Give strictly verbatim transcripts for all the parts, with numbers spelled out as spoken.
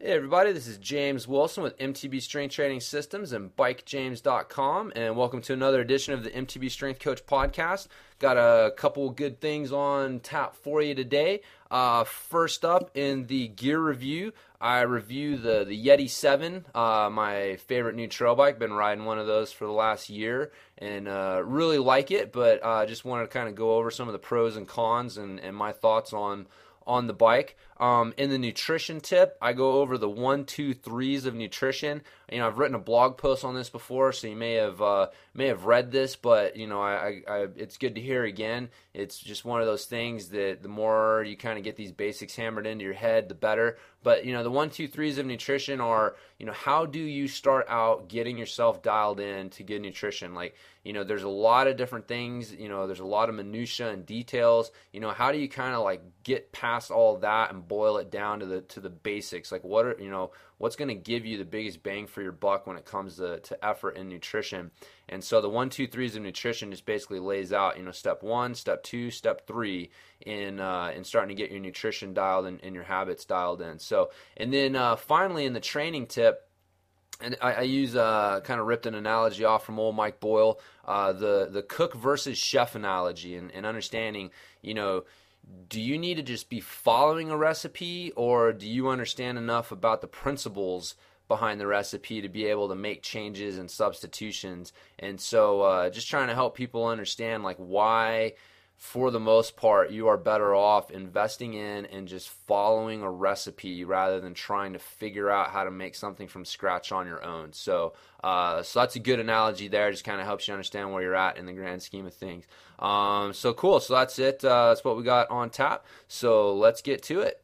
Hey everybody, this is James Wilson with M T B Strength Training Systems and Bike James dot com, and welcome to another edition of the M T B Strength Coach Podcast. Got a couple good things on tap for you today. Uh, first up in the gear review, I review the, the Yeti seven, uh, my favorite new trail bike. Been riding one of those for the last year and uh, really like it, but I uh, just wanted to kind of go over some of the pros and cons and, and my thoughts on on the bike. Um, in the nutrition tip, I go over the one, two, threes of nutrition. You know, I've written a blog post on this before, so you may have uh, may have read this, but you know, I, I, I it's good to hear again. It's just one of those things that the more you kind of get these basics hammered into your head, the better. But you know, the one, two, threes of nutrition are, you know, how do you start out getting yourself dialed in to good nutrition? Like, you know, there's a lot of different things. You know, there's a lot of minutia and details. You know, how do you kind of like get past all that and boil it down to the to the basics? Like, what are you know, what's going to give you the biggest bang for your buck when it comes to, to effort and nutrition? And so the one, two, threes of nutrition just basically lays out, you know, step one, step two, step three in uh, in starting to get your nutrition dialed and, and your habits dialed in. So, and then uh, finally in the training tip, and I, I use uh, kind of ripped an analogy off from old Mike Boyle, uh, the the cook versus chef analogy, and, and understanding, you know, do you need to just be following a recipe, or do you understand enough about the principles behind the recipe to be able to make changes and substitutions? And so uh, just trying to help people understand like why, for the most part, you are better off investing in and just following a recipe rather than trying to figure out how to make something from scratch on your own. So uh, so that's a good analogy there. Just kind of helps you understand where you're at in the grand scheme of things. Um, so cool. So that's it. Uh, that's what we got on tap. So let's get to it.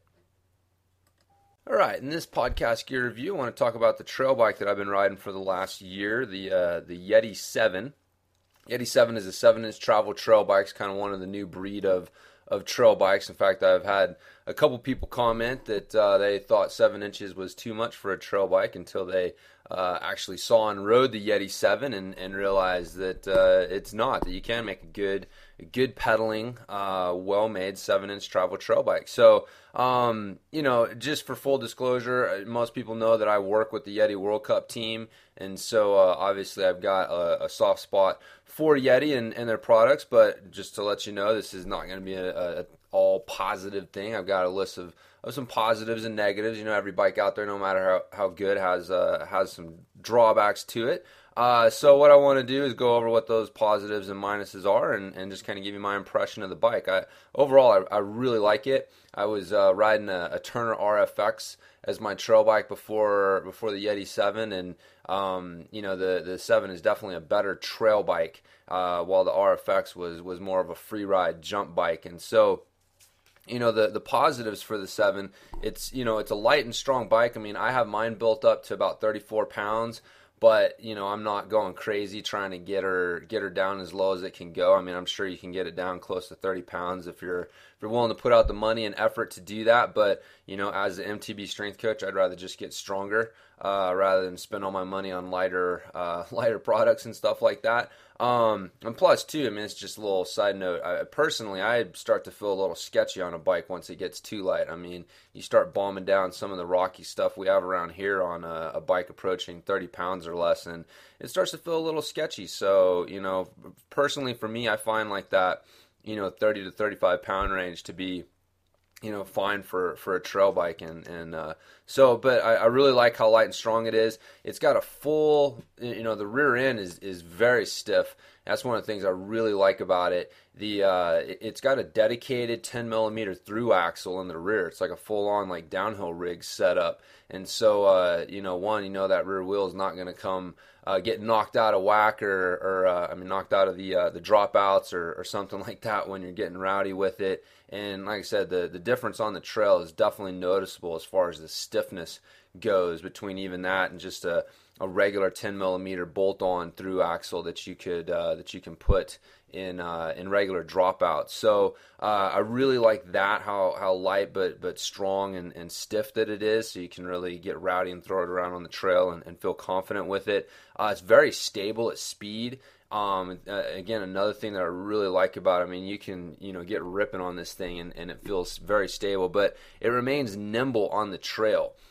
All right, in this podcast gear review, I want to talk about the trail bike that I've been riding for the last year, the uh, the Yeti seven. Yeti seven is a seven-inch travel trail bike. It's kind of one of the new breed of, of trail bikes. In fact, I've had a couple people comment that uh, they thought seven inches was too much for a trail bike until they uh, actually saw and rode the Yeti seven and, and realized that uh, it's not, that you can make a good a good pedaling, uh, well-made seven-inch travel trail bike. So, um, you know, just for full disclosure, most people know that I work with the Yeti World Cup team, and so uh, obviously I've got a, a soft spot for Yeti and, and their products, but just to let you know, this is not going to be a, a all positive thing. I've got a list of, of some positives and negatives. You know, every bike out there, no matter how, how good, has uh, has some drawbacks to it. Uh, so what I want to do is go over what those positives and minuses are, and, and just kind of give you my impression of the bike. I, overall, I, I really like it. I was uh, riding a, a Turner R F X as my trail bike before before the Yeti seven, and um, you know, the the seven is definitely a better trail bike, uh, while the R F X was was more of a free ride jump bike. And so, you know, the the positives for the seven, it's, you know, it's a light and strong bike. I mean, I have mine built up to about thirty-four pounds. But, you know, I'm not going crazy trying to get her get her down as low as it can go. I mean, I'm sure you can get it down close to thirty pounds if you're if you're willing to put out the money and effort to do that. But, you know, as an M T B strength coach, I'd rather just get stronger uh, rather than spend all my money on lighter uh, lighter products and stuff like that. Um, and plus, too, I mean, it's just a little side note. I, personally, I start to feel a little sketchy on a bike once it gets too light. I mean, you start bombing down some of the rocky stuff we have around here on a, a bike approaching thirty pounds or less, and it starts to feel a little sketchy. So, you know, personally for me, I find like that, you know, thirty to thirty-five pound range to be, you know, fine for, for a trail bike. And, and uh, so, but I, I really like how light and strong it is. It's got a full, you know, the rear end is, is very stiff. That's one of the things I really like about it. The uh, it, it's got a dedicated ten millimeter through axle in the rear. It's like a full on like downhill rig setup. And so, uh, you know, one, you know, that rear wheel is not going to come uh, get knocked out of whack or, or uh, I mean, knocked out of the uh, the dropouts or, or something like that when you're getting rowdy with it. And like I said, the, the difference on the trail is definitely noticeable as far as the stiffness goes between even that and just a, a regular ten millimeter bolt-on through axle that you could uh, that you can put in uh, in regular dropouts. So uh, I really like that, how how light but but strong and, and stiff that it is, so you can really get rowdy and throw it around on the trail and, and feel confident with it. Uh, it's very stable at speed. Um, uh, again, another thing that I really like about it, I mean, you can, you know, get ripping on this thing and, and it feels very stable, but it remains nimble on the trail.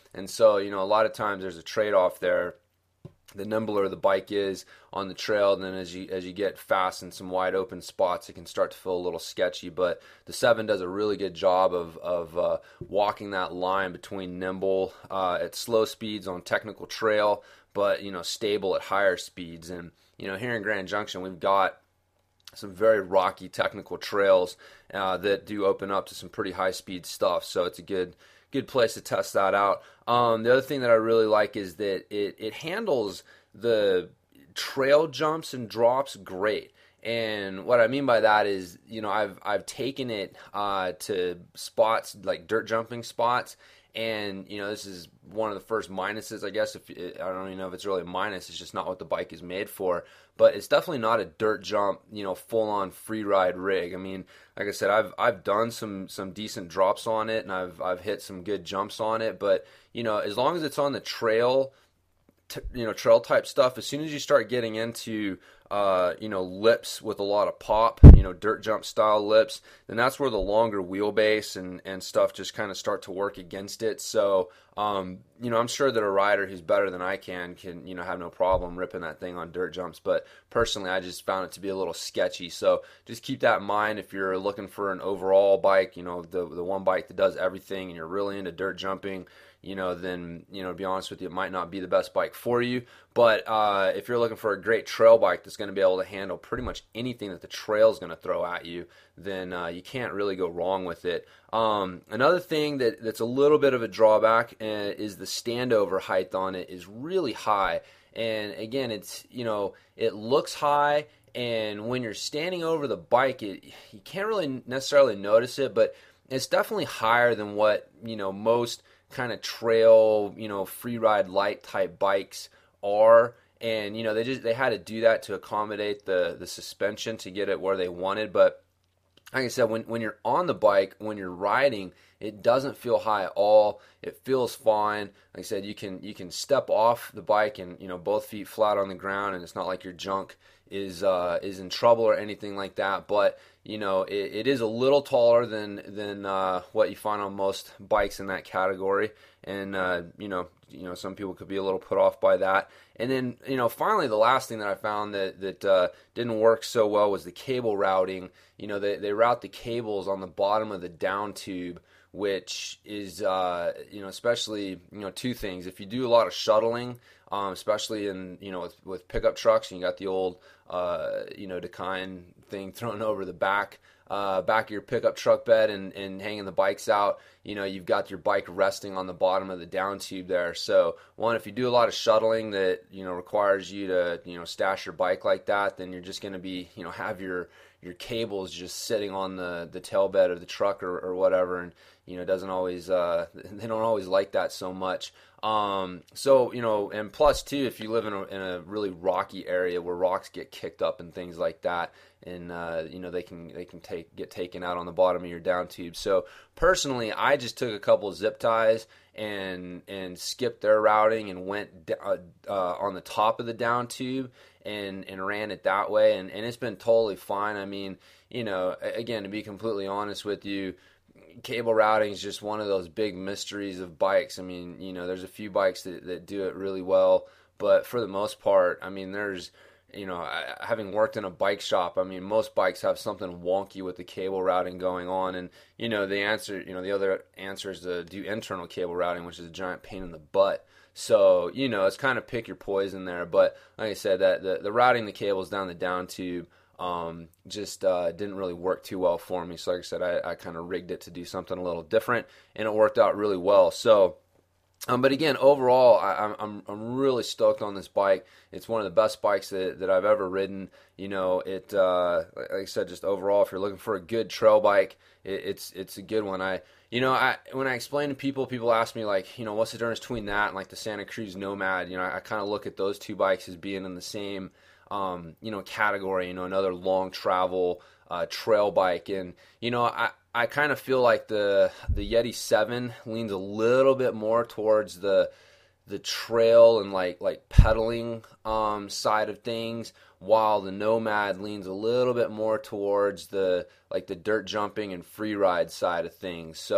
And so, you know, a lot of times there's a trade-off there. The nimbler the bike is on the trail, and then as you as you get fast in some wide open spots, it can start to feel a little sketchy. But the seven does a really good job of of uh, walking that line between nimble uh, at slow speeds on technical trail, but you know stable at higher speeds. And you know here in Grand Junction, we've got some very rocky technical trails uh, that do open up to some pretty high speed stuff. So it's a good good place to test that out. Um, the other thing that I really like is that it, it handles the trail jumps and drops great. And what I mean by that is, you know, I've I've taken it uh, to spots like dirt jumping spots, and you know this is one of the first minuses, I guess. If it, I don't even know if it's really a minus, it's just not what the bike is made for. But it's definitely not a dirt jump, you know, full on free ride rig. I mean, like I said, I've I've done some some decent drops on it, and I've I've hit some good jumps on it. But you know, as long as it's on the trail, t- you know, trail type stuff, as soon as you start getting into Uh, you know, lips with a lot of pop, you know, dirt jump style lips, then that's where the longer wheelbase and, and stuff just kind of start to work against it. So, um, you know, I'm sure that a rider who's better than I can, can, you know, have no problem ripping that thing on dirt jumps. But personally, I just found it to be a little sketchy. So just keep that in mind if you're looking for an overall bike, you know, the, the one bike that does everything and you're really into dirt jumping, you know, then, you know, to be honest with you, it might not be the best bike for you. But uh, if you're looking for a great trail bike that's going to be able to handle pretty much anything that the trail is going to throw at you, then uh, you can't really go wrong with it. Um, another thing that, that's a little bit of a drawback uh, is the standover height on it is really high. And again, it's, you know, it looks high, and when you're standing over the bike, it, you can't really necessarily notice it, but it's definitely higher than what, you know, most kind of trail, you know, free ride light type bikes are. And you know they just they had to do that to accommodate the the suspension to get it where they wanted. But like I said, when when you're on the bike, when you're riding, it doesn't feel high at all. It feels fine. Like I said, you can you can step off the bike and, you know, both feet flat on the ground, and it's not like your junk is uh, is in trouble or anything like that. But you know, it, it is a little taller than than uh, what you find on most bikes in that category, and uh, you know, you know, some people could be a little put off by that. And then, you know, finally, the last thing that I found that that uh, didn't work so well was the cable routing. You know, they they route the cables on the bottom of the down tube, which is, uh, you know, especially, you know, two things. If you do a lot of shuttling, um, especially in, you know, with, with pickup trucks, and you got the old, uh, you know, Dakine thing thrown over the back, uh, back of your pickup truck bed and, and hanging the bikes out, you know, you've got your bike resting on the bottom of the down tube there. So, one, if you do a lot of shuttling that, you know, requires you to, you know, stash your bike like that, then you're just going to be, you know, have your, your cables just sitting on the, the tail bed of the truck or, or whatever, and you know, doesn't always, uh, they don't always like that so much. Um, so, you know, and plus too, if you live in a, in a really rocky area where rocks get kicked up and things like that, and, uh, you know, they can, they can take, get taken out on the bottom of your down tube. So personally, I just took a couple of zip ties and, and skipped their routing and went, uh, uh, on the top of the down tube and, and ran it that way. And, and it's been totally fine. I mean, you know, again, to be completely honest with you, cable routing is just one of those big mysteries of bikes. I mean, you know, there's a few bikes that, that do it really well, but for the most part, I mean, there's, you know, having worked in a bike shop, I mean, most bikes have something wonky with the cable routing going on, and, you know, the answer, you know, the other answer is to do internal cable routing, which is a giant pain in the butt. So, you know, it's kind of pick your poison there, but like I said, that the, the routing the cables down the down tube, Um, just uh, didn't really work too well for me. So like I said, I, I kind of rigged it to do something a little different, and it worked out really well. So, um, but again, overall, I, I'm I'm really stoked on this bike. It's one of the best bikes that, that I've ever ridden. You know, it uh, like I said, just overall, if you're looking for a good trail bike, it, it's it's a good one. I you know, I when I explain to people, people ask me like, you know, what's the difference between that and like the Santa Cruz Nomad? You know, I, I kind of look at those two bikes as being in the same Um, you know, category, you know, another long travel uh, trail bike. And, you know, I, I kind of feel like the the Yeti seven leans a little bit more towards the the trail and like like pedaling um, side of things, while the Nomad leans a little bit more towards the like the dirt jumping and free ride side of things. So,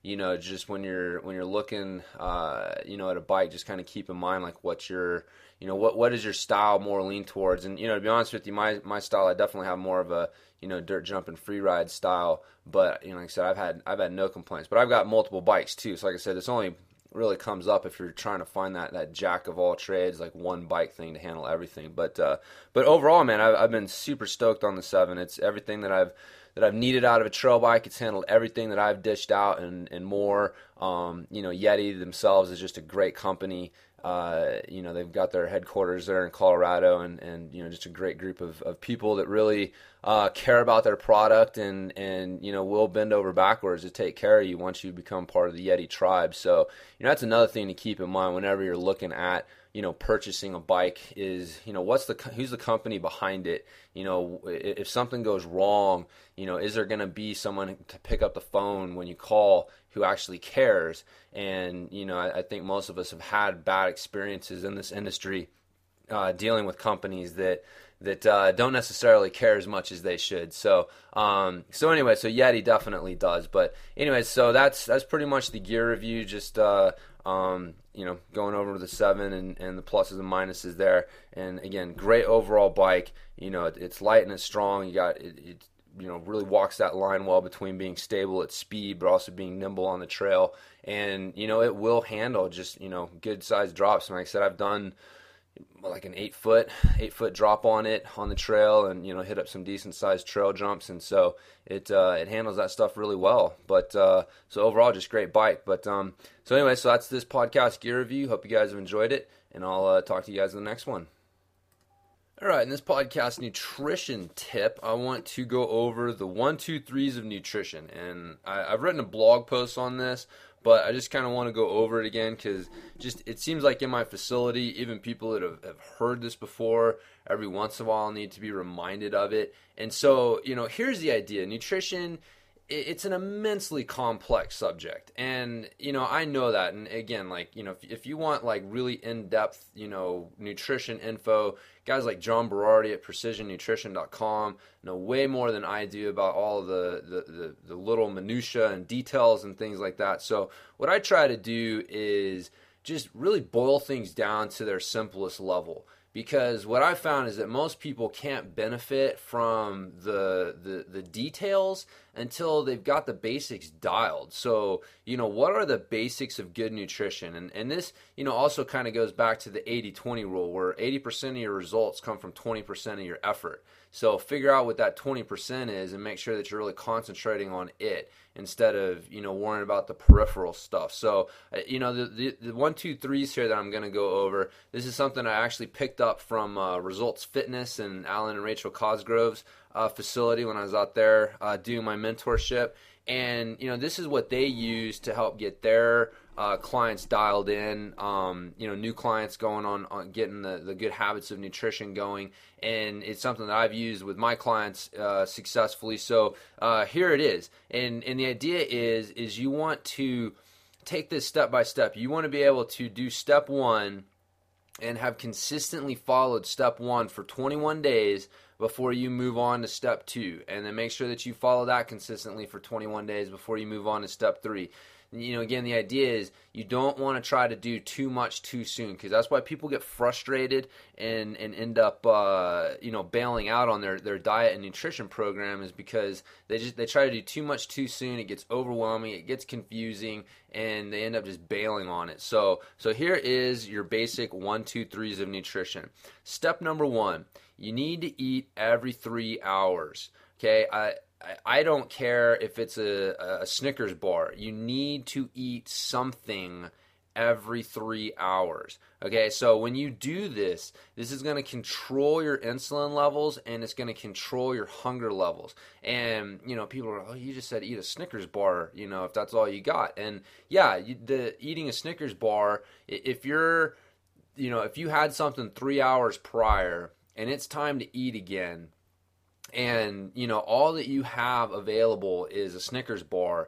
you know, just when you're when you're looking, uh, you know, at a bike, just kind of keep in mind like what's your, you know, what what is your style more lean towards? And you know, to be honest with you, my my style, I definitely have more of a, you know, dirt jump and free ride style. But you know, like I said, I've had I've had no complaints. But I've got multiple bikes too. So like I said, this only really comes up if you're trying to find that that jack of all trades, like one bike thing to handle everything. But uh, but overall, man, I've, I've been super stoked on the seven. It's everything that I've that I've needed out of a trail bike. It's handled everything that I've dished out and and more. Um, you know, Yeti themselves is just a great company. Uh, you know, they've got their headquarters there in Colorado, and, and you know, just a great group of, of people that really uh, care about their product and, and, you know, will bend over backwards to take care of you once you become part of the Yeti tribe. So, you know, that's another thing to keep in mind whenever you're looking at, you know, purchasing a bike is, you know, what's the, who's the company behind it? You know, if something goes wrong, you know, is there going to be someone to pick up the phone when you call who actually cares? And, you know, I, I think most of us have had bad experiences in this industry uh, dealing with companies that that uh, don't necessarily care as much as they should. So, um, so anyway, so Yeti definitely does. But anyways, so that's that's pretty much the gear review. Just uh, um, you know, going over the seven and, and the pluses and minuses there. And again, great overall bike. You know, it, it's light and it's strong. You got it, it. You know, really walks that line well between being stable at speed, but also being nimble on the trail. And you know, it will handle just, you know, good sized drops. And like I said, I've done like an eight foot, eight foot drop on it on the trail, and you know, hit up some decent sized trail jumps, and so it uh, it handles that stuff really well. But uh, so overall, just great bike. But um, so anyway, so that's this podcast gear review. Hope you guys have enjoyed it, and I'll uh, talk to you guys in the next one. All right, in this podcast nutrition tip, I want to go over the one, two, threes of nutrition, and I, I've written a blog post on this. But I just kind of want to go over it again because just it seems like in my facility, even people that have, have heard this before, every once in a while need to be reminded of it. And so, you know, here's the idea. Nutrition, it's an immensely complex subject. And, you know, I know that. And again, like, you know, if, if you want like really in-depth, you know, nutrition info, guys like John Berardi at precision nutrition dot com know way more than I do about all the, the, the, the little minutia and details and things like that. So what I try to do is just really boil things down to their simplest level. Because what I found is that most people can't benefit from the, the the details until they've got the basics dialed. So, you know, what are the basics of good nutrition? And and this, you know, also kind of goes back to the eighty twenty rule, where eighty percent of your results come from twenty percent of your effort. So figure out what that twenty percent is and make sure that you're really concentrating on it instead of, you know, worrying about the peripheral stuff. So, you know, the, the, the one, two, threes here that I'm going to go over, this is something I actually picked up from uh, Results Fitness and Alan and Rachel Cosgrove's uh, facility when I was out there uh, doing my mentorship. And, you know, this is what they use to help get their uh, clients dialed in, um, you know, new clients going on, on getting the, the good habits of nutrition going. And it's something that I've used with my clients uh, successfully. So uh, here it is. And and the idea is, is you want to take this step by step. You want to be able to do step one and have consistently followed step one for twenty-one days before you move on to step two. And then make sure that you follow that consistently for twenty-one days before you move on to step three. You know, again, the idea is you don't want to try to do too much too soon, because that's why people get frustrated and, and end up, uh, you know, bailing out on their, their diet and nutrition program, is because they just they try to do too much too soon. It gets overwhelming, it gets confusing, and they end up just bailing on it. So, so here is your basic one, two, threes of nutrition. Step number one, you need to eat every three hours. Okay, I. I don't care if it's a, a Snickers bar. You need to eat something every three hours. Okay, so when you do this, this is going to control your insulin levels and it's going to control your hunger levels. And, you know, people are, oh, you just said eat a Snickers bar, you know, if that's all you got. And yeah, you, the eating a Snickers bar, if you're, you know, if you had something three hours prior and it's time to eat again, and, you know, all that you have available is a Snickers bar,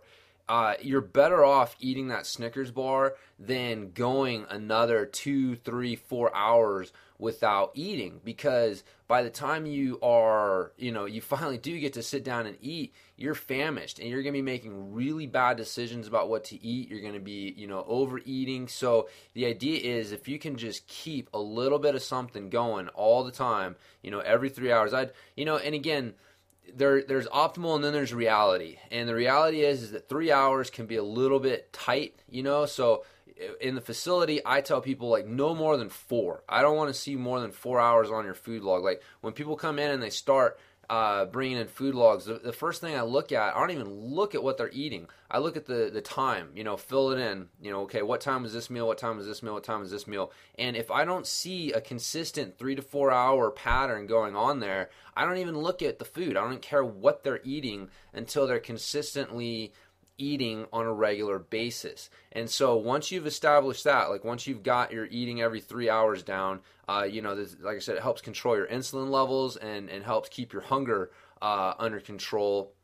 uh, you're better off eating that Snickers bar than going another two, three, four hours without eating, because by the time you are, you know, you finally do get to sit down and eat, you're famished and you're going to be making really bad decisions about what to eat. You're going to be, you know, overeating. So the idea is if you can just keep a little bit of something going all the time, you know, every three hours, I'd, you know, and again, there there's optimal and then there's reality. And the reality is, is that three hours can be a little bit tight, you know, so in the facility, I tell people like no more than four. I don't want to see more than four hours on your food log. Like when people come in and they start uh, bringing in food logs, the, the first thing I look at, I don't even look at what they're eating. I look at the, the time, you know, fill it in, you know, okay, what time is this meal? What time is this meal? What time is this meal? And if I don't see a consistent three to four hour pattern going on there, I don't even look at the food. I don't care what they're eating until they're consistently eating on a regular basis. And so once you've established that, like once you've got your eating every three hours down, uh, you know, this, like I said, it helps control your insulin levels and, and helps keep your hunger uh, under control.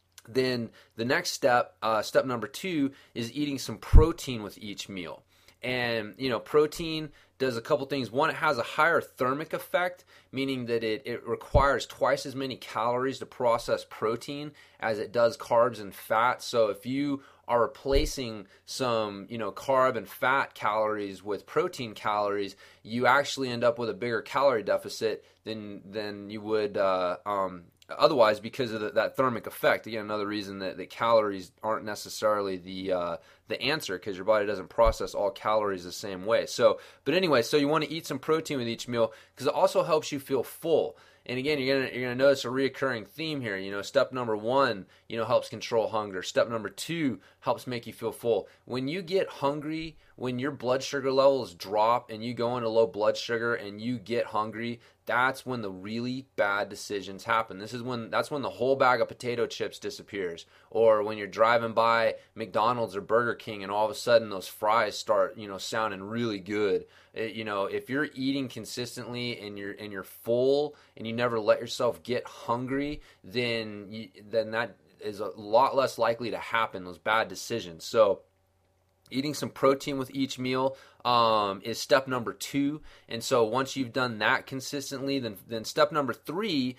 Then the next step, uh, step number two, is eating some protein with each meal. And, you know, protein does a couple things. One, it has a higher thermic effect, meaning that it, it requires twice as many calories to process protein as it does carbs and fat. So if you are replacing some, you know, carb and fat calories with protein calories, you actually end up with a bigger calorie deficit than than you would uh, um, otherwise, because of the, that thermic effect. Again, another reason that, that calories aren't necessarily the uh, the answer, because your body doesn't process all calories the same way. So, but anyway, so you want to eat some protein with each meal because it also helps you feel full. And again, you're gonna you're gonna notice a reoccurring theme here. You know, step number one, you know, helps control hunger. Step number two helps make you feel full. When you get hungry, when your blood sugar levels drop and you go into low blood sugar and you get hungry, that's when the really bad decisions happen. This is when that's when the whole bag of potato chips disappears, or when you're driving by McDonald's or Burger King and all of a sudden those fries start, you know, sounding really good. It, you know, if you're eating consistently and you're and you're full and you never let yourself get hungry, then you, then that is a lot less likely to happen, those bad decisions. So eating some protein with each meal um, is step number two. And so once you've done that consistently, then then step number three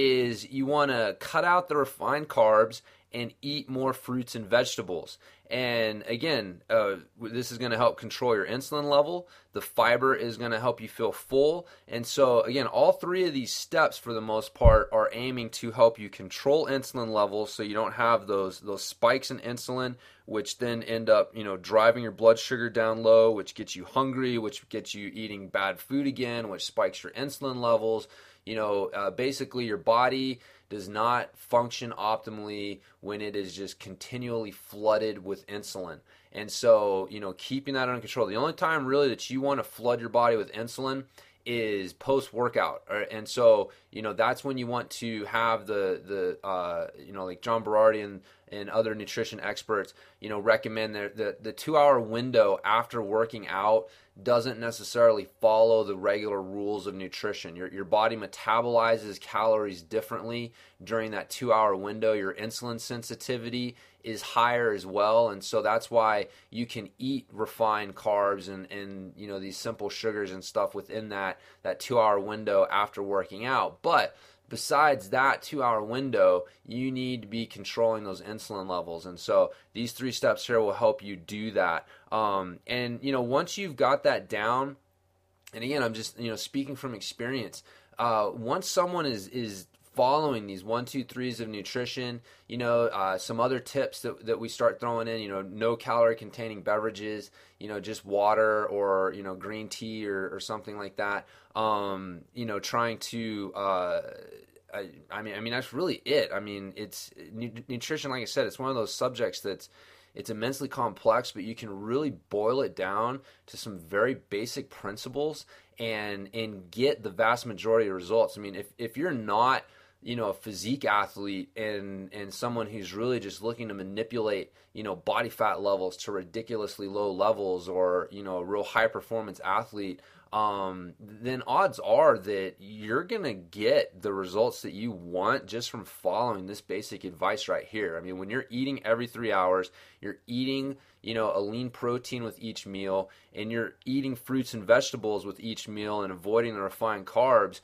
is you want to cut out the refined carbs and eat more fruits and vegetables. And again, uh, this is going to help control your insulin level. The fiber is going to help you feel full. And so again, all three of these steps for the most part are aiming to help you control insulin levels so you don't have those those spikes in insulin, which then end up, you know, driving your blood sugar down low, which gets you hungry, which gets you eating bad food again, which spikes your insulin levels. You know, uh, basically your body does not function optimally when it is just continually flooded with insulin. And so, you know, keeping that under control. The only time really that you want to flood your body with insulin is post-workout. And so, you know, that's when you want to have the, the uh, you know, like John Berardi and, and other nutrition experts, you know, recommend that the, the two-hour window after working out doesn't necessarily follow the regular rules of nutrition. Your your body metabolizes calories differently during that two-hour window. Your insulin sensitivity is higher as well, and so that's why you can eat refined carbs and, and you know these simple sugars and stuff within that that two-hour window after working out. But besides that two-hour window, you need to be controlling those insulin levels. And so these three steps here will help you do that. Um, and, you know, once you've got that down, and again, I'm just, you know, speaking from experience, uh, once someone is is following these one, two, threes of nutrition, you know, uh, some other tips that, that we start throwing in, you know, no calorie containing beverages, you know, just water or, you know, green tea or, or something like that. Um, you know, trying to, uh, I, I mean, I mean, that's really it. I mean, it's nutrition, like I said, it's one of those subjects that's, it's immensely complex, but you can really boil it down to some very basic principles and, and get the vast majority of results. I mean, if, if you're not, you know, a physique athlete and, and someone who's really just looking to manipulate, you know, body fat levels to ridiculously low levels, or, you know, a real high performance athlete, um, then odds are that you're going to get the results that you want just from following this basic advice right here. I mean, when you're eating every three hours, you're eating, you know, a lean protein with each meal, and you're eating fruits and vegetables with each meal and avoiding the refined carbs,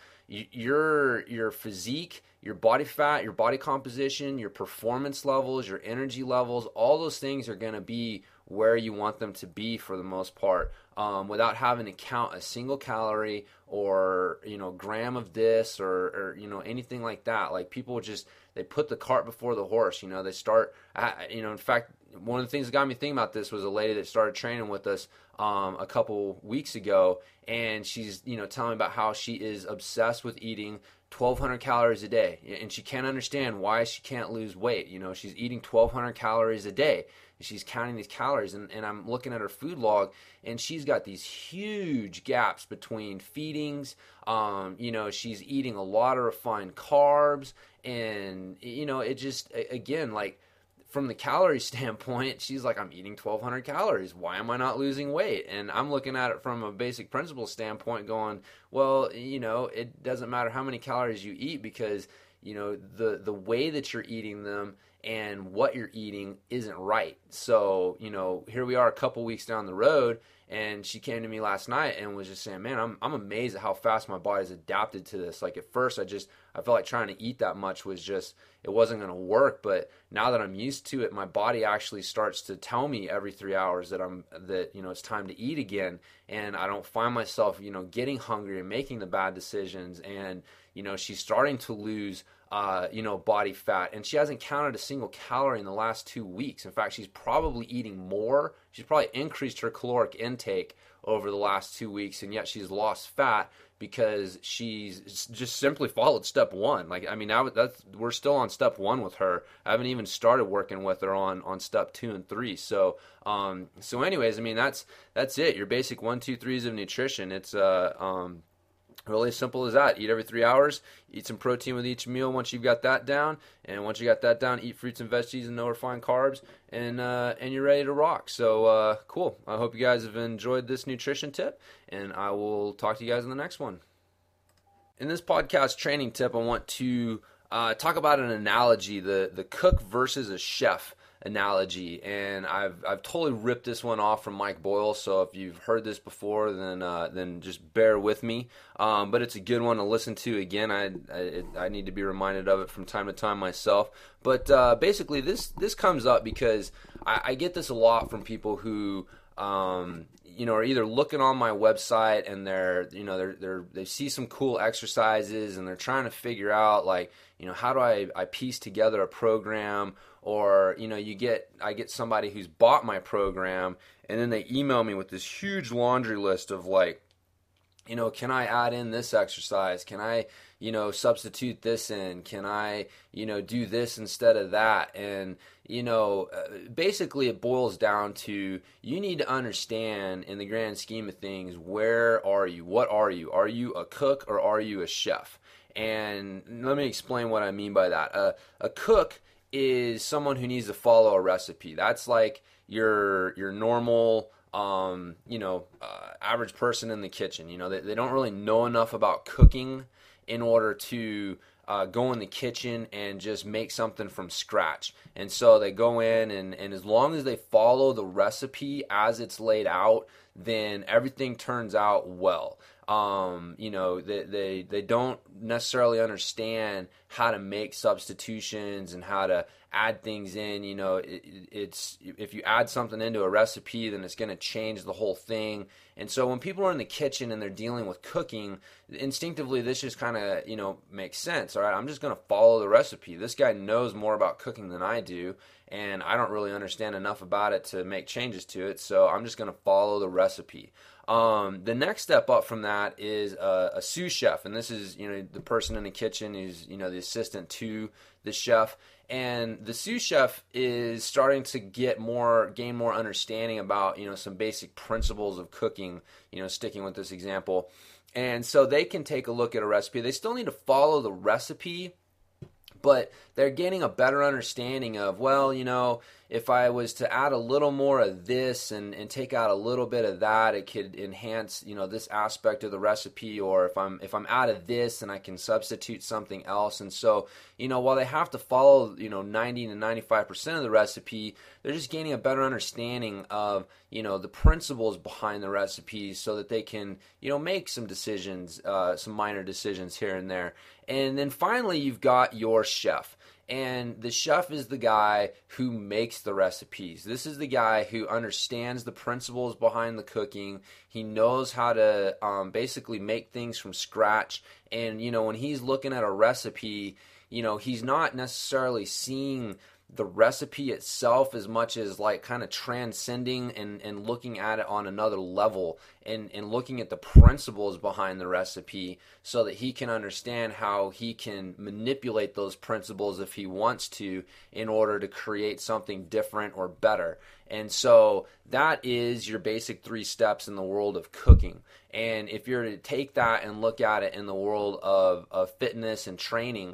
your your physique, your body fat, your body composition, your performance levels, your energy levels, all those things are going to be where you want them to be for the most part, um, without having to count a single calorie or, you know, gram of this or, or, you know, anything like that. Like, people just, they put the cart before the horse. You know, they start, you know, in fact, one of the things that got me thinking about this was a lady that started training with us um, a couple weeks ago, and she's, you know, telling me about how she is obsessed with eating twelve hundred calories a day, and she can't understand why she can't lose weight. You know, she's eating twelve hundred calories a day. She's counting these calories, and, and I'm looking at her food log, and she's got these huge gaps between feedings. Um, you know, she's eating a lot of refined carbs, and, you know, it just, again, like, from the calorie standpoint, she's like, I'm eating twelve hundred calories. Why am I not losing weight? And I'm looking at it from a basic principle standpoint going, well, you know, it doesn't matter how many calories you eat, because, you know, the, the way that you're eating them and what you're eating isn't right. So, you know, here we are a couple weeks down the road, and she came to me last night and was just saying, man, I'm I'm amazed at how fast my body's adapted to this. Like, at first, I just, I felt like trying to eat that much was just, it wasn't going to work. But now that I'm used to it, my body actually starts to tell me every three hours that I'm, that, you know, it's time to eat again. And I don't find myself, you know, getting hungry and making the bad decisions. And, you know, she's starting to lose Uh, you know, body fat, and she hasn't counted a single calorie in the last two weeks. In fact, she's probably eating more. She's probably increased her caloric intake over the last two weeks, and yet she's lost fat because she's just simply followed step one. Like, I mean, now that's, we're still on step one with her. I haven't even started working with her on, on step two and three. So, um, so anyways, I mean, that's, that's it. Your basic one, two, threes of nutrition. It's, uh, um, really as simple as that. Eat every three hours. Eat some protein with each meal once you've got that down. And once you got that down, eat fruits and veggies and no refined carbs. And uh, and you're ready to rock. So, uh, cool. I hope you guys have enjoyed this nutrition tip. And I will talk to you guys in the next one. In this podcast training tip, I want to uh, talk about an analogy, the, the cook versus a chef analogy, and I've I've totally ripped this one off from Mike Boyle. So if you've heard this before, then uh, then just bear with me. Um, but it's a good one to listen to. Again, I, I I need to be reminded of it from time to time myself. But uh, basically, this this comes up because I, I get this a lot from people who um, you know are either looking on my website and they're you know they're they're they see some cool exercises and they're trying to figure out, like, you know, how do I I piece together a program. Or, you know, you get, I get somebody who's bought my program, and then they email me with this huge laundry list of, like, you know, can I add in this exercise? Can I, you know, substitute this in? Can I, you know, do this instead of that? And, you know, basically it boils down to, you need to understand, in the grand scheme of things, where are you? What are you? Are you a cook or are you a chef? And let me explain what I mean by that. Uh, a cook is someone who needs to follow a recipe. That's like your your normal, um, you know, uh, average person in the kitchen. You know, they, they don't really know enough about cooking in order to uh, go in the kitchen and just make something from scratch. And so they go in, and, and as long as they follow the recipe as it's laid out, then everything turns out well. Um, you know, they, they, they don't necessarily understand how to make substitutions and how to add things in. You know, it, it's, if you add something into a recipe, then it's going to change the whole thing. And so when people are in the kitchen and they're dealing with cooking, instinctively this just kind of, you know, makes sense. All right, I'm just going to follow the recipe. This guy knows more about cooking than I do, and I don't really understand enough about it to make changes to it, so I'm just going to follow the recipe. Um, the next step up from that is a, a sous chef, and this is, you know, the person in the kitchen who's, you know, the assistant to the chef. And the sous chef is starting to get more, gain more understanding about, you know, some basic principles of cooking, you know, sticking with this example. And so they can take a look at a recipe. They still need to follow the recipe, but they're getting a better understanding of, well, you know, if I was to add a little more of this and, and take out a little bit of that, it could enhance, you know, this aspect of the recipe. Or if I'm if I'm out of this, and I can substitute something else. And so, you know, while they have to follow, you know, ninety to ninety-five percent of the recipe, they're just gaining a better understanding of, you know, the principles behind the recipes, so that they can, you know, make some decisions, uh, some minor decisions here and there. And then finally, you've got your chef. And the chef is the guy who makes the recipes. This is the guy who understands the principles behind the cooking. He knows how to um, basically make things from scratch. And, you know, when he's looking at a recipe, you know, he's not necessarily seeing the recipe itself as much as like kind of transcending and, and looking at it on another level, and, and looking at the principles behind the recipe, so that he can understand how he can manipulate those principles if he wants to, in order to create something different or better. And so that is your basic three steps in the world of cooking. And if you're to take that and look at it in the world of, of fitness and training,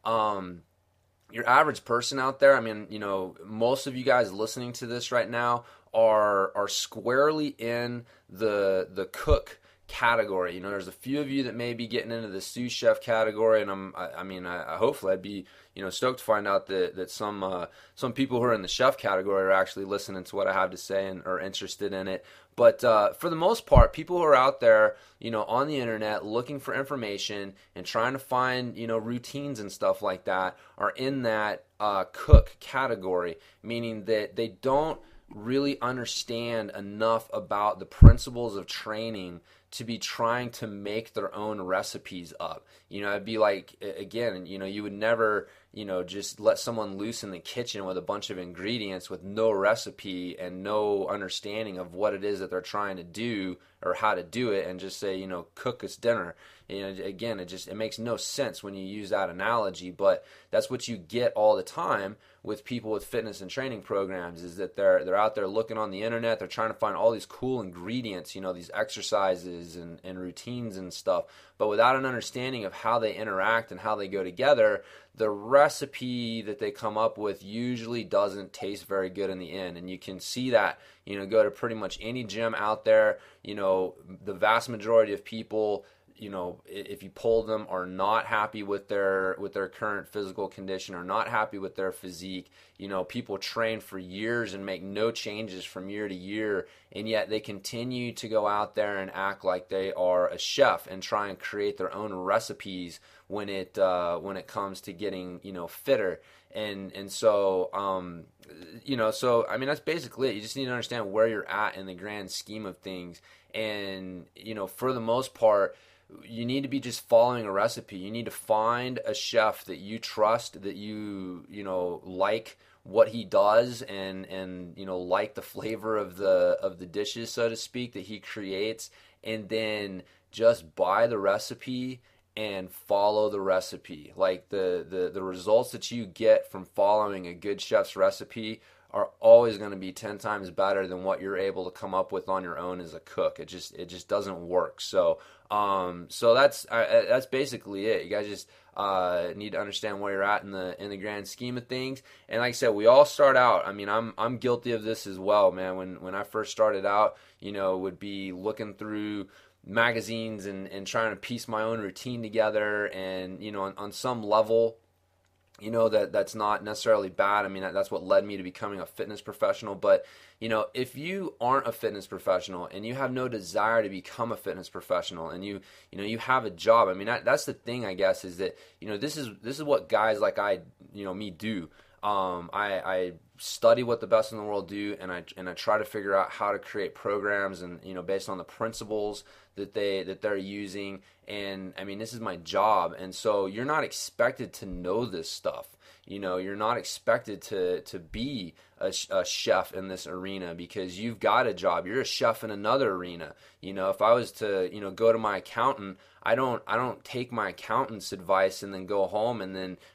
um, your average person out there, I mean, you know, most of you guys listening to this right now are are squarely in the the cook category. You know, there's a few of you that may be getting into the sous chef category, and I'm, I, I mean, I, I hopefully I'd be, you know, stoked to find out that that some uh, some people who are in the chef category are actually listening to what I have to say and are interested in it. But uh, for the most part, people who are out there, you know, on the internet looking for information and trying to find, you know, routines and stuff like that, are in that uh, cook category, meaning that they don't really understand enough about the principles of training to be trying to make their own recipes up. You know, it'd be like, again, you know, you would never, you know, just let someone loose in the kitchen with a bunch of ingredients with no recipe and no understanding of what it is that they're trying to do or how to do it, and just say, you know, cook us dinner. You know, again, it just, it makes no sense when you use that analogy, but that's what you get all the time with people with fitness and training programs, is that they're they're out there looking on the internet, they're trying to find all these cool ingredients, you know, these exercises and, and routines and stuff, but without an understanding of how they interact and how they go together, the recipe that they come up with usually doesn't taste very good in the end. And you can see that, you know, go to pretty much any gym out there, you know, the vast majority of people, you know, if you poll them, are not happy with their with their current physical condition, or not happy with their physique. You know, people train for years and make no changes from year to year, and yet they continue to go out there and act like they are a chef and try and create their own recipes when it uh, when it comes to getting, you know, fitter. And and so um, you know, so I mean, that's basically it. You just need to understand where you're at in the grand scheme of things, and you know, for the most part, you need to be just following a recipe. You need to find a chef that you trust, that you, you know, like what he does, and, and, you know, like the flavor of the, of the dishes, so to speak, that he creates, and then just buy the recipe and follow the recipe. Like the, the, the results that you get from following a good chef's recipe are always going to be ten times better than what you're able to come up with on your own as a cook. It just it just doesn't work. So um so that's uh, that's basically it. You guys just uh need to understand where you're at in the in the grand scheme of things. And like I said, we all start out. I mean, I'm I'm guilty of this as well, man. When when I first started out, you know, would be looking through magazines and and trying to piece my own routine together, and you know, on, on some level, you know, that that's not necessarily bad. I mean, that, that's what led me to becoming a fitness professional. But, you know, if you aren't a fitness professional and you have no desire to become a fitness professional, and you, you know, you have a job, I mean, that, that's the thing, I guess, is that, you know, this is, this is what guys like I, you know, me do. Um, I, I study what the best in the world do, and I and I try to figure out how to create programs, and you know, based on the principles that they that they're using. And I mean, this is my job, and so you're not expected to know this stuff. You know, you're not expected to to be a, a chef in this arena, because you've got a job. You're a chef in another arena. You know, if I was to, you know, go to my accountant, I don't I don't take my accountant's advice and then go home and then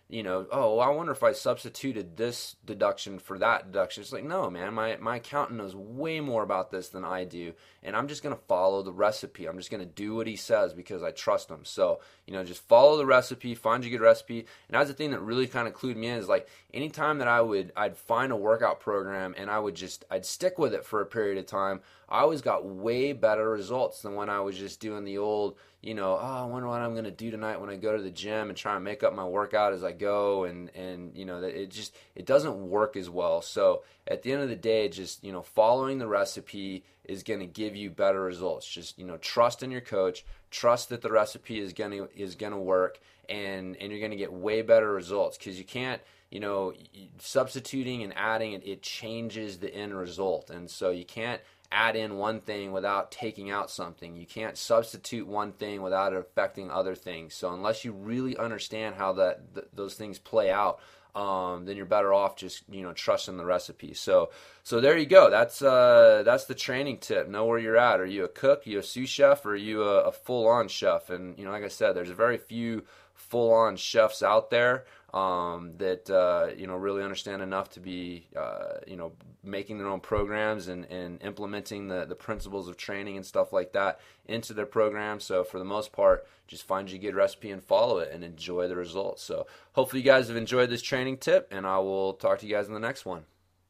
you know, oh, I wonder if I substituted this deduction for that deduction. It's like, no, man, my, my accountant knows way more about this than I do, and I'm just going to follow the recipe. I'm just going to do what he says because I trust him. So, you know, just follow the recipe, find you a good recipe. And that's the thing that really kind of clued me in is like anytime that I would, I'd find a workout program and I would just, I'd stick with it for a period of time, I always got way better results than when I was just doing the old, you know, oh, I wonder what I'm going to do tonight when I go to the gym and try and make up my workout as I go. And, and you know, it just, it doesn't work as well. So at the end of the day, just, you know, following the recipe is going to give you better results. Just, you know, trust in your coach, trust that the recipe is going to, is going to work, and, and you're going to get way better results, because you can't, you know, substituting and adding it, it changes the end result. And so you can't add in one thing without taking out something. You can't substitute one thing without it affecting other things. So unless you really understand how that th- those things play out, um, then you're better off just, you know, trusting the recipe. So so there you go. That's uh, that's the training tip. Know where you're at. Are you a cook? Are you a sous chef? Or are you a, a full-on chef? And, you know, like I said, there's very few full-on chefs out there um, that, uh, you know, really understand enough to be, uh, you know, making their own programs and, and implementing the, the principles of training and stuff like that into their program. So for the most part, just find your good recipe and follow it and enjoy the results. So hopefully you guys have enjoyed this training tip, and I will talk to you guys in the next one.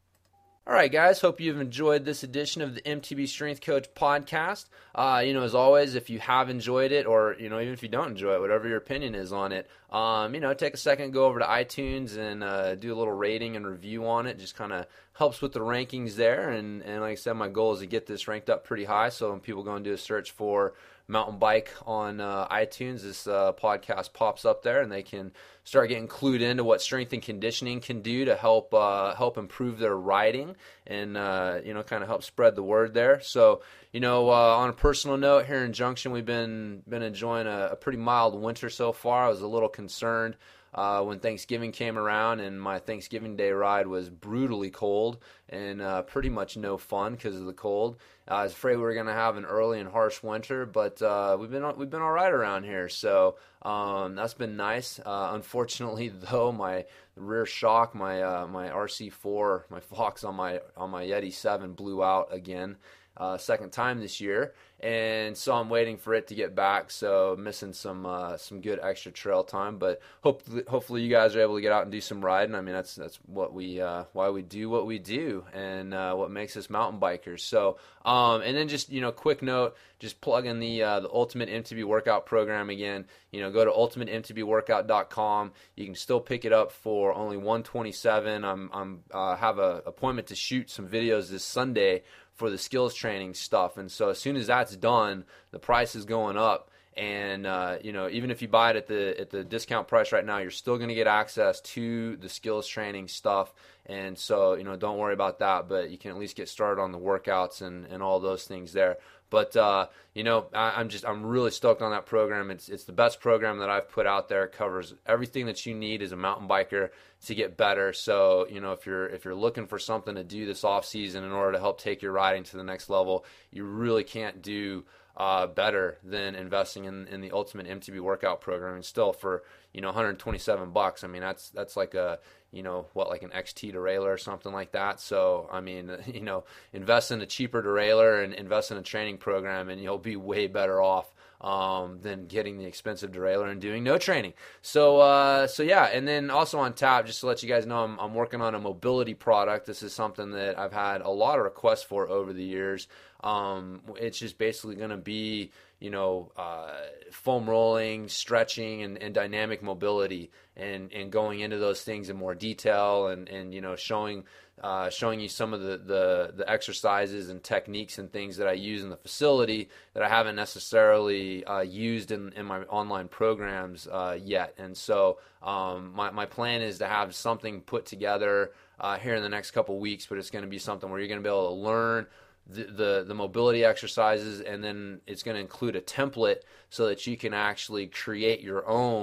All right, guys, hope you've enjoyed this edition of the M T B Strength Coach podcast. Uh, you know, as always, if you have enjoyed it, or, you know, even if you don't enjoy it, whatever your opinion is on it, um, you know, take a second, go over to iTunes and uh, do a little rating and review on it. Just kind of helps with the rankings there. And, and like I said, my goal is to get this ranked up pretty high. So when people go and do a search for mountain bike on uh, iTunes, this uh, podcast pops up there, and they can start getting clued into what strength and conditioning can do to help uh, help improve their riding, and uh, you know, kind of help spread the word there. So, you know, uh, on a personal note, here in Junction, we've been been enjoying a, a pretty mild winter so far. I was a little concerned Uh, when Thanksgiving came around, and my Thanksgiving Day ride was brutally cold and uh, pretty much no fun because of the cold. I was afraid we were going to have an early and harsh winter, but uh, we've been we've been all right around here, so um, that's been nice. Uh, unfortunately, though, my rear shock, my uh, my R C four, my Fox on my on my Yeti seven blew out again. Uh, second time this year, and so I'm waiting for it to get back. So missing some uh, some good extra trail time, but hopefully, hopefully you guys are able to get out and do some riding. I mean, that's that's what we uh, why we do what we do, and uh, what makes us mountain bikers. So, um, and then just, you know, quick note, just plug in the uh, the Ultimate M T B Workout Program again. You know, go to ultimate m t b workout dot com. You can still pick it up for only one hundred twenty-seven dollars. I'm I'm uh, have a appointment to shoot some videos this Sunday for the skills training stuff, and so as soon as that's done, the price is going up. And uh, you know, even if you buy it at the at the discount price right now, you're still going to get access to the skills training stuff. And so, you know, don't worry about that, but you can at least get started on the workouts and, and all those things there. But uh, you know, I, I'm just I'm really stoked on that program. It's it's the best program that I've put out there. It covers everything that you need as a mountain biker to get better. So, you know, if you're if you're looking for something to do this off season in order to help take your riding to the next level, you really can't do uh, better than investing in, in the Ultimate M T B Workout Program. And still, for, you know, one hundred twenty-seven bucks. I mean, that's that's like a, you know, what, like an X T derailleur or something like that. So, I mean, you know, invest in a cheaper derailleur and invest in a training program, and you'll be way better off um, than getting the expensive derailleur and doing no training. So, uh, so yeah, and then also on tap, just to let you guys know, I'm, I'm working on a mobility product. This is something that I've had a lot of requests for over the years. Um, it's just basically going to be, you know, uh, foam rolling, stretching, and, and dynamic mobility, and, and going into those things in more detail, and, and you know, showing uh, showing you some of the, the, the exercises and techniques and things that I use in the facility that I haven't necessarily uh, used in, in my online programs uh, yet. And so um, my, my plan is to have something put together uh, here in the next couple weeks, but it's going to be something where you're going to be able to learn The, the the mobility exercises, and then it's going to include a template so that you can actually create your own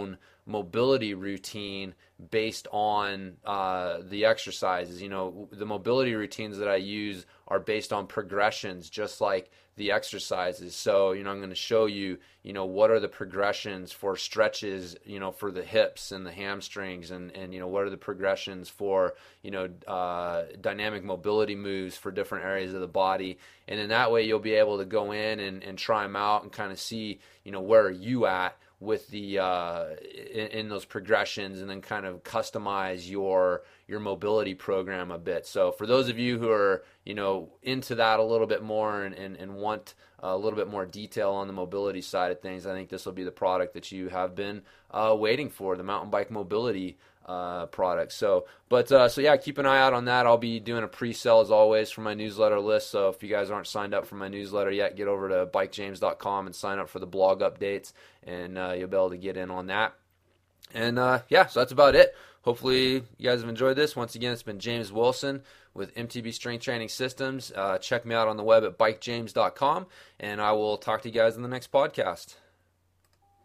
mobility routine based on uh, the exercises. You know, the mobility routines that I use are based on progressions, just like the exercises. So, you know, I'm going to show you, you know, what are the progressions for stretches, you know, for the hips and the hamstrings, and, and you know, what are the progressions for, you know, uh, dynamic mobility moves for different areas of the body. And in that way, you'll be able to go in and, and try them out and kind of see, you know, where are you at with the uh, in, in those progressions, and then kind of customize your your mobility program a bit. So for those of you who are, you know, into that a little bit more and, and, and want a little bit more detail on the mobility side of things, I think this will be the product that you have been uh, waiting for, the mountain bike mobility uh, product. So, but uh, so yeah, keep an eye out on that. I'll be doing a pre-sale as always for my newsletter list. So if you guys aren't signed up for my newsletter yet, get over to bike james dot com and sign up for the blog updates, and uh, you'll be able to get in on that. And uh, yeah, so that's about it. Hopefully you guys have enjoyed this. Once again, it's been James Wilson with M T B Strength Training Systems. Uh, check me out on the web at bike james dot com, and I will talk to you guys in the next podcast.